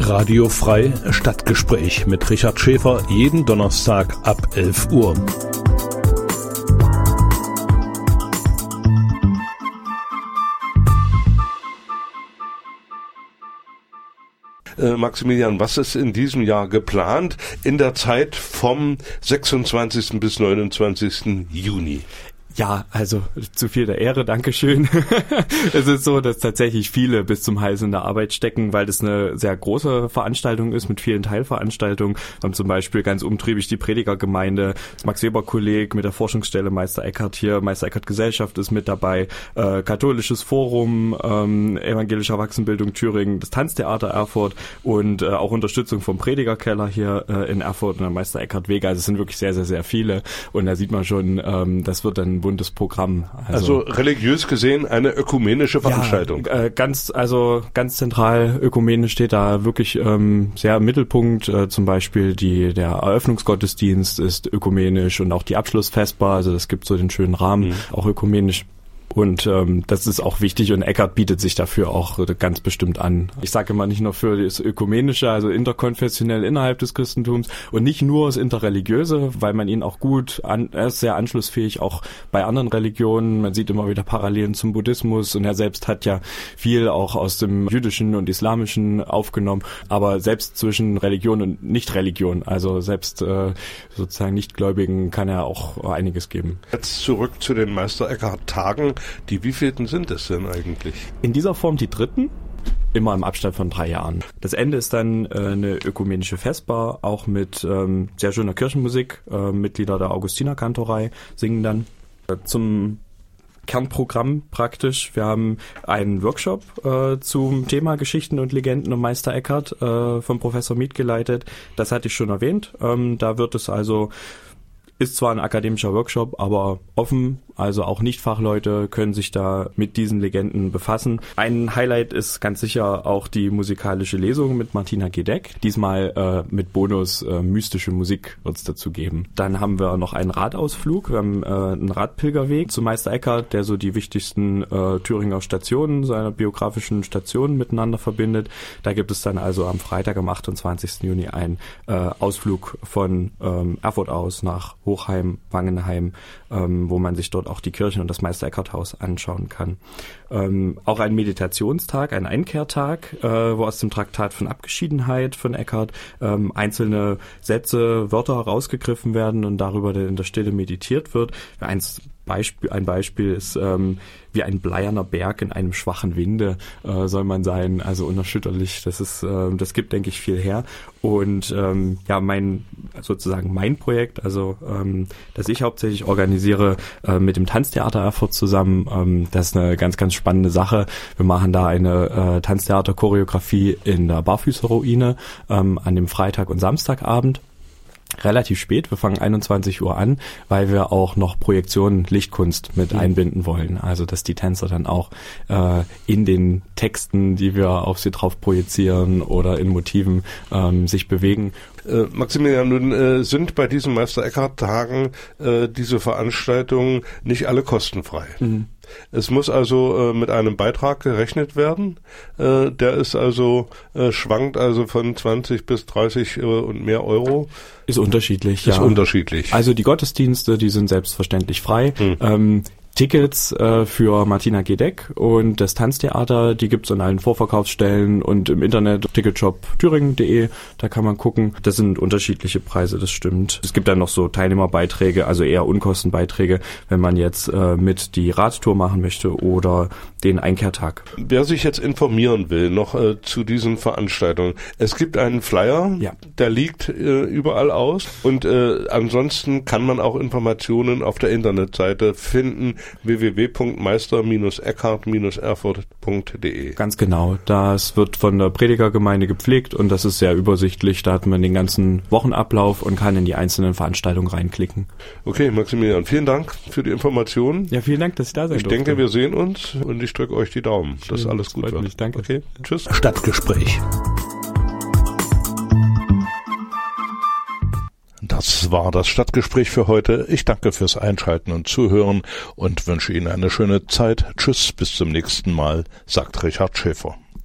Radio Frei Stadtgespräch mit Richard Schäfer jeden Donnerstag ab 11 Uhr. Maximilian, was ist in diesem Jahr geplant in der Zeit vom 26. bis 29. Juni? Ja, also zu viel der Ehre, Dankeschön. Es ist so, dass tatsächlich viele bis zum Hals in der Arbeit stecken, weil das eine sehr große Veranstaltung ist mit vielen Teilveranstaltungen. Wir haben zum Beispiel ganz umtriebig die Predigergemeinde, das Max-Weber-Kolleg mit der Forschungsstelle Meister Eckhart hier, Meister Eckhart Gesellschaft ist mit dabei, Katholisches Forum, Evangelische Erwachsenenbildung Thüringen, das Tanztheater Erfurt und auch Unterstützung vom Predigerkeller hier in Erfurt und der Meister Eckhart Wege. Also es sind wirklich sehr, sehr, sehr viele und da sieht man schon, das wird dann ein buntes Programm. Also religiös gesehen eine ökumenische Veranstaltung. Ja, ganz zentral ökumenisch steht da wirklich sehr im Mittelpunkt. Zum Beispiel der Eröffnungsgottesdienst ist ökumenisch und auch die Abschlussvesper, also das gibt so den schönen Rahmen, auch ökumenisch. Und das ist auch wichtig und Eckhart bietet sich dafür auch ganz bestimmt an. Ich sage immer nicht nur für das Ökumenische, also interkonfessionell innerhalb des Christentums und nicht nur das Interreligiöse, weil man ihn auch er ist sehr anschlussfähig auch bei anderen Religionen. Man sieht immer wieder Parallelen zum Buddhismus und er selbst hat ja viel auch aus dem Jüdischen und Islamischen aufgenommen, aber selbst zwischen Religion und Nicht-Religion, also selbst sozusagen Nichtgläubigen kann er auch einiges geben. Jetzt zurück zu den Meister Eckhart-Tagen. Die wievielten sind es denn eigentlich? In dieser Form die dritten, immer im Abstand von 3 Jahren. Das Ende ist dann eine ökumenische Vesper, auch mit sehr schöner Kirchenmusik. Mitglieder der Augustinerkantorei singen dann zum Kernprogramm praktisch. Wir haben einen Workshop zum Thema Geschichten und Legenden um Meister Eckhart vom Professor Mieth geleitet. Das hatte ich schon erwähnt. Da wird es also ist zwar ein akademischer Workshop, aber offen, also auch Nicht-Fachleute können sich da mit diesen Legenden befassen. Ein Highlight ist ganz sicher auch die musikalische Lesung mit Martina Gedeck. Diesmal mit Bonus mystische Musik wird es dazu geben. Dann haben wir noch einen Radausflug. Wir haben einen Radpilgerweg zu Meister Eckhart, der so die wichtigsten Thüringer Stationen, seiner biografischen Stationen miteinander verbindet. Da gibt es dann also am Freitag, am 28. Juni einen Ausflug von Erfurt aus nach Hochheim, Wangenheim, wo man sich dort auch die Kirchen und das Meister Eckhart Haus anschauen kann. Auch ein Meditationstag, ein Einkehrtag, wo aus dem Traktat von Abgeschiedenheit von Eckhart einzelne Sätze, Wörter herausgegriffen werden und darüber in der Stille meditiert wird. Ein Beispiel ist wie ein bleierner Berg in einem schwachen Winde soll man sein, also unerschütterlich. Das gibt, denke ich, viel her. Und mein Projekt, also das ich hauptsächlich organisiere mit dem Tanztheater Erfurt zusammen, das ist eine ganz, ganz spannende Sache. Wir machen da eine Tanztheater-Choreografie in der Barfüßerruine an dem Freitag und Samstagabend. Relativ spät, wir fangen 21 Uhr an, weil wir auch noch Projektionen Lichtkunst mit einbinden wollen. Also dass die Tänzer dann auch in den Texten, die wir auf sie drauf projizieren oder in Motiven sich bewegen. Maximilian, nun sind bei diesen Meister Eckhart-Tagen diese Veranstaltungen nicht alle kostenfrei. Mhm. Es muss also mit einem Beitrag gerechnet werden. Der ist also schwankt also von 20 bis 30 und mehr Euro. Ist unterschiedlich, ja. Ist unterschiedlich. Also die Gottesdienste, die sind selbstverständlich frei. Tickets für Martina Gedeck und das Tanztheater, die gibt's an allen Vorverkaufsstellen und im Internet Ticketshop thüringen.de, da kann man gucken. Das sind unterschiedliche Preise, das stimmt. Es gibt dann noch so Teilnehmerbeiträge, also eher Unkostenbeiträge, wenn man jetzt mit die Radtour machen möchte oder den Einkehrtag. Wer sich jetzt informieren will, noch zu diesen Veranstaltungen, es gibt einen Flyer, ja. Der liegt überall aus und ansonsten kann man auch Informationen auf der Internetseite finden, www.meister-eckhart-erfurt.de. Ganz genau. Das wird von der Predigergemeinde gepflegt und das ist sehr übersichtlich. Da hat man den ganzen Wochenablauf und kann in die einzelnen Veranstaltungen reinklicken. Okay, Maximilian, vielen Dank für die Informationen. Ja, vielen Dank, dass ich da sein durfte. Ich denke, wir sehen uns und ich drücke euch die Daumen, dass alles gut wird. Mich, danke. Okay, tschüss. Stadtgespräch. Das war das Stadtgespräch für heute. Ich danke fürs Einschalten und Zuhören und wünsche Ihnen eine schöne Zeit. Tschüss, bis zum nächsten Mal, sagt Richard Schäfer.